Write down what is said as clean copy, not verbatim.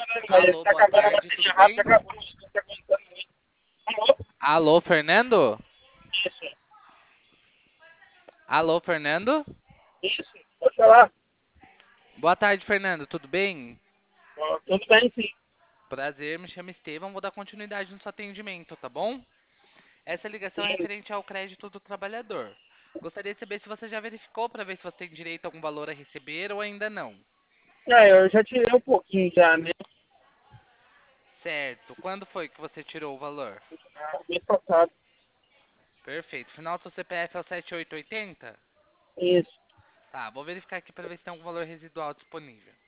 Mas ele Alô, tá boa acabando a tarde, tudo bateria rápido, bem? acabou. Tá aguentando muito. Alô? Alô, Fernando? Isso, Alô, Fernando? isso. Pode falar. Boa tarde, Fernando, tudo bem? Ó, tudo bem, sim. Prazer, me chamo Estevam, vou dar continuidade no seu atendimento, tá bom? Essa ligação é Sim. referente ao crédito do trabalhador. Gostaria de saber se você já verificou para ver se você tem direito a algum valor a receber ou ainda não. Eu já tirei um pouquinho já, né? Certo. Quando foi que você tirou o valor? Mês passado. Perfeito. Final do seu CPF é o 7880? Isso. Tá, vou verificar aqui para ver se tem algum valor residual disponível.